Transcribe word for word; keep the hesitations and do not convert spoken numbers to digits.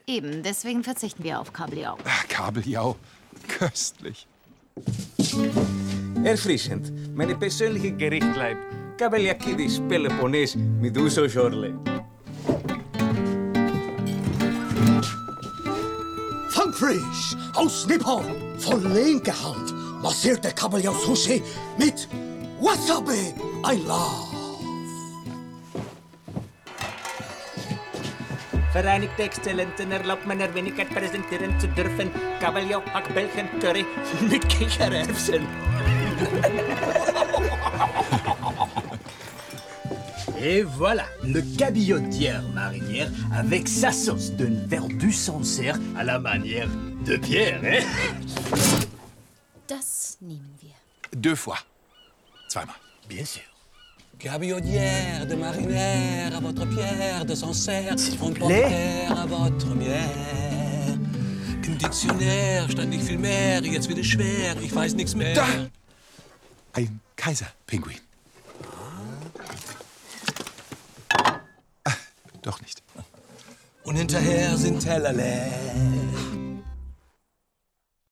Eben, deswegen verzichten wir auf Kabeljau. Ach, Kabeljau. Köstlich. Erfrischend. Meine persönliche Gerichtleib. Kabeliakidis Peloponnes mit Uso Schorle. Frisch aus Nippon, von linker Hand, massierte Kabeljau-Sushi mit Wasabi. I love. Vereinigte Exzellenzen erlaubt meiner Wenigkeit präsentieren zu dürfen Kabeljau, Hackbällchen, Curry mit Kichererbsen. Et voilà, le cabillaud d'hier marinière avec sa sauce d'un verdu Sancerre à la manière de Pierre, hein? Das nehmen wir. Deux fois. Zweimal. Bien sûr. Cabillaud d'hier, de marinière, à votre pierre, de Sancerre, S'il vous und plaît. Porter à votre bière. Im Diktionär stand nicht viel mehr, jetzt wird es schwer, ich weiß nichts mehr. Da! Ein Kaiserpinguin. Ah, doch nicht. Und hinterher sind Teller leer.